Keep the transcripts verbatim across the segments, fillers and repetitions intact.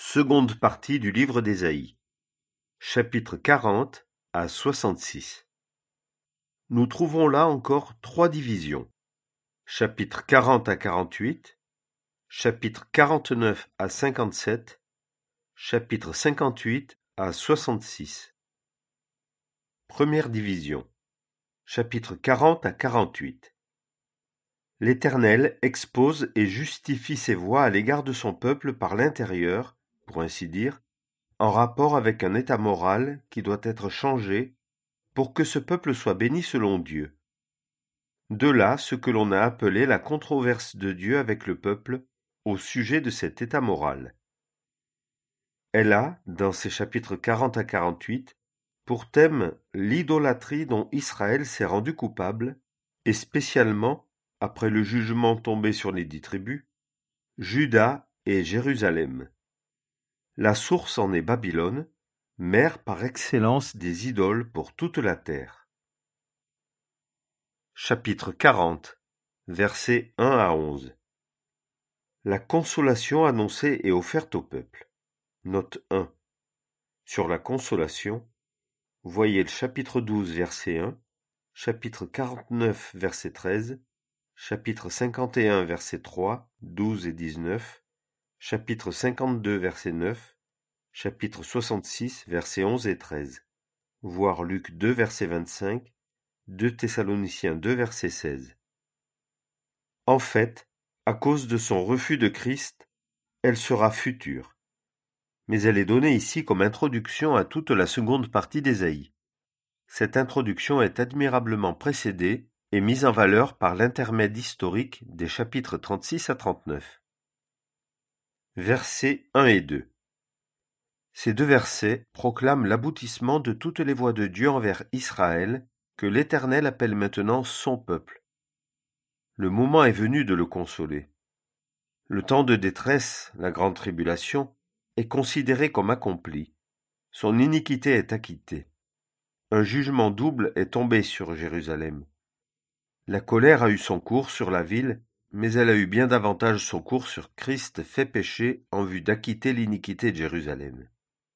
Seconde partie du livre d'Ésaïe, chapitres quarante à soixante-six. Nous trouvons là encore trois divisions. Chapitres quarante à quarante-huit, chapitres quarante-neuf à cinquante-sept, chapitre cinquante-huit à soixante-six. Première division. Chapitres quarante à quarante-huit. L'Éternel expose et justifie ses voies à l'égard de son peuple par l'intérieur, pour ainsi dire, en rapport avec un état moral qui doit être changé pour que ce peuple soit béni selon Dieu. De là ce que l'on a appelé la controverse de Dieu avec le peuple au sujet de cet état moral. Elle a, dans ces chapitres quarante à quarante-huit, pour thème l'idolâtrie dont Israël s'est rendu coupable, et spécialement, après le jugement tombé sur les dix tribus, Juda et Jérusalem. La source en est Babylone, mère par excellence des idoles pour toute la terre. Chapitre quarante, versets un à onze. La consolation annoncée et offerte au peuple. Note un. Sur la consolation, voyez le chapitre douze, verset un, chapitre quarante-neuf, verset treize, chapitre cinquante et un, verset trois, douze et dix-neuf, chapitre cinquante-deux, verset neuf, chapitre soixante-six, versets onze et treize, voir Luc deux, verset vingt-cinq, deux Thessaloniciens deux, verset seize. En fait, à cause de son refus de Christ, elle sera future. Mais elle est donnée ici comme introduction à toute la seconde partie d'Ésaïe. Cette introduction est admirablement précédée et mise en valeur par l'intermède historique des chapitres trente-six à trente-neuf. Versets un et deux. Ces deux versets proclament l'aboutissement de toutes les voies de Dieu envers Israël, que l'Éternel appelle maintenant son peuple. Le moment est venu de le consoler. Le temps de détresse, la grande tribulation, est considéré comme accompli. Son iniquité est acquittée. Un jugement double est tombé sur Jérusalem. La colère a eu son cours sur la ville, mais elle a eu bien davantage son cours sur Christ fait pécher en vue d'acquitter l'iniquité de Jérusalem.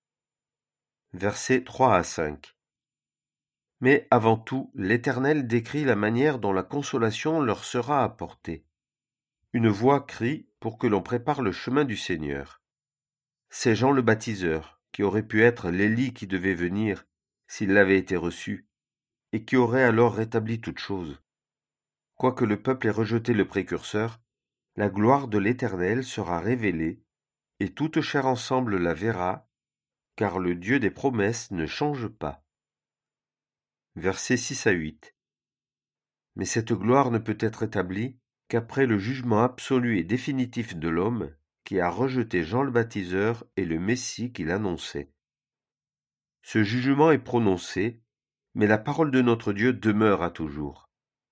Versets trois à cinq. Mais avant tout, l'Éternel décrit la manière dont la consolation leur sera apportée. Une voix crie pour que l'on prépare le chemin du Seigneur. C'est Jean le baptiseur, qui aurait pu être l'Élie qui devait venir, s'il l'avait été reçu, et qui aurait alors rétabli toute chose. Quoique le peuple ait rejeté le précurseur, la gloire de l'Éternel sera révélée, et toute chair ensemble la verra, car le Dieu des promesses ne change pas. Versets six à huit. Mais cette gloire ne peut être établie qu'après le jugement absolu et définitif de l'homme qui a rejeté Jean le baptiseur et le Messie qu'il annonçait. Ce jugement est prononcé, mais la parole de notre Dieu demeure à toujours.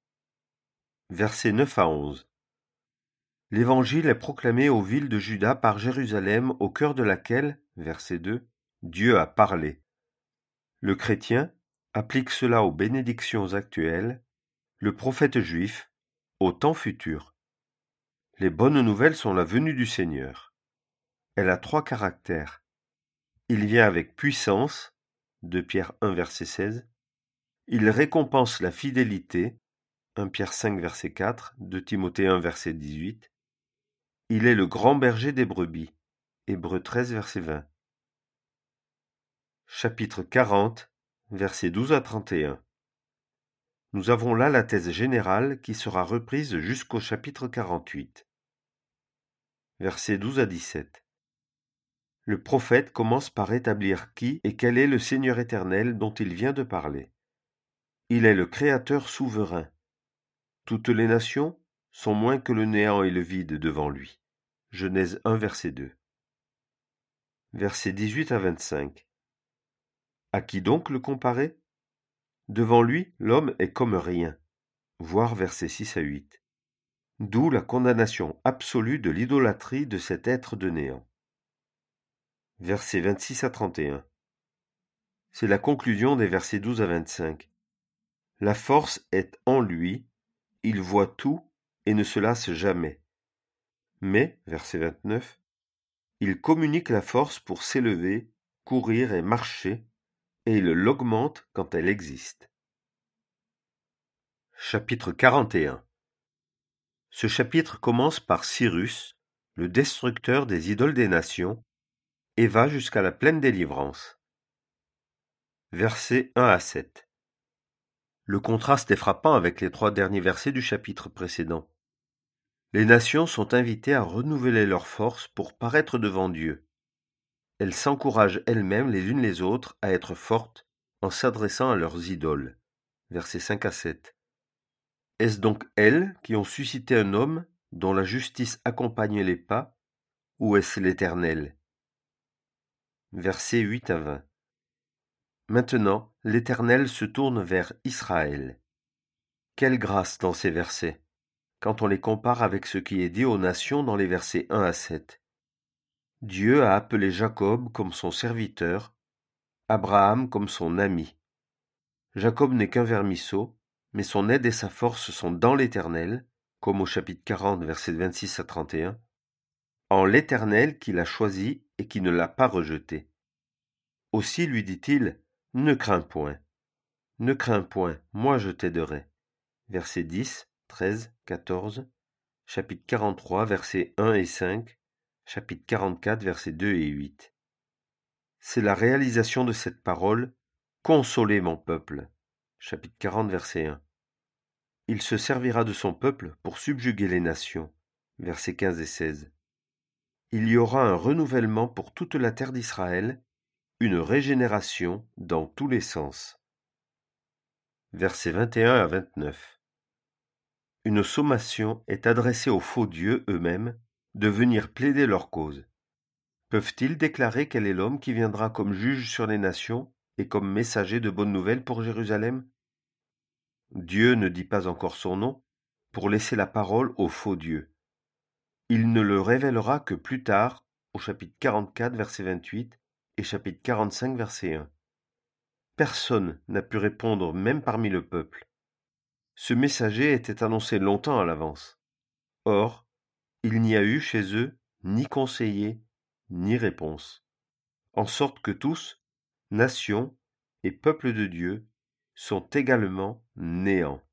Versets neuf à onze. L'Évangile est proclamé aux villes de Juda par Jérusalem, au cœur de laquelle, verset deux, Dieu a parlé. Le chrétien applique cela aux bénédictions actuelles, le prophète juif au temps futur. Les bonnes nouvelles sont la venue du Seigneur. Elle a trois caractères. Il vient avec puissance, deux Pierre un, verset seize. Il récompense la fidélité, un Pierre cinq, verset quatre, deux Timothée un, verset dix-huit. Il est le grand berger des brebis, Hébreux treize, verset vingt. Chapitre quarante, versets douze à trente et un. Nous avons là la thèse générale qui sera reprise jusqu'au chapitre quarante-huit. Versets douze à dix-sept. Le prophète commence par établir qui et quel est le Seigneur éternel dont il vient de parler. Il est le Créateur souverain. Toutes les nations sont moins que le néant et le vide devant lui. Genèse un, verset deux. Versets dix-huit à vingt-cinq. À qui donc le comparer ? Devant lui, l'homme est comme rien. Voir versets six à huit. D'où la condamnation absolue de l'idolâtrie de cet être de néant. Versets vingt-six à trente et un. C'est la conclusion des versets douze à vingt-cinq. La force est en lui, il voit tout et ne se lasse jamais. Mais, verset vingt-neuf, Il communique la force pour s'élever, courir et marcher, et il l'augmente quand elle existe. Chapitre quarante et un. Ce chapitre commence par Cyrus, le destructeur des idoles des nations, et va jusqu'à la pleine délivrance. Versets un à sept. Le contraste est frappant avec les trois derniers versets du chapitre précédent. Les nations sont invitées à renouveler leurs forces pour paraître devant Dieu. Elles s'encouragent elles-mêmes les unes les autres à être fortes en s'adressant à leurs idoles. Versets cinq à sept. Est-ce donc elles qui ont suscité un homme dont la justice accompagne les pas, ou est-ce l'Éternel? Versets huit à vingt. Maintenant, l'Éternel se tourne vers Israël. Quelle grâce dans ces versets, quand on les compare avec ce qui est dit aux nations dans les versets un à sept. Dieu a appelé Jacob comme son serviteur, Abraham comme son ami. Jacob n'est qu'un vermisseau, mais son aide et sa force sont dans l'Éternel, comme au chapitre quarante, versets vingt-six à trente et un, en l'Éternel qui l'a choisi et qui ne l'a pas rejeté. Aussi lui dit-il, ne crains point, ne crains point, moi je t'aiderai. Versets dix, treize, quatorze, chapitre quarante-trois, versets un et cinq, chapitre quarante-quatre, versets deux et huit. C'est la réalisation de cette parole, « Consolez mon peuple », chapitre quarante, verset un. Il se servira de son peuple pour subjuguer les nations, versets quinze et seize. Il y aura un renouvellement pour toute la terre d'Israël, une régénération dans tous les sens. Versets vingt et un à vingt-neuf. Une sommation est adressée aux faux dieux eux-mêmes de venir plaider leur cause. Peuvent-ils déclarer quel est l'homme qui viendra comme juge sur les nations et comme messager de bonnes nouvelles pour Jérusalem? Dieu ne dit pas encore son nom pour laisser la parole aux faux dieux. Il ne le révélera que plus tard, au chapitre quarante-quatre, verset vingt-huit, et chapitre quarante-cinq, verset un. Personne n'a pu répondre, même parmi le peuple. Ce messager était annoncé longtemps à l'avance. Or, il n'y a eu chez eux ni conseiller, ni réponse. En sorte que tous, nations et peuples de Dieu, sont également néants.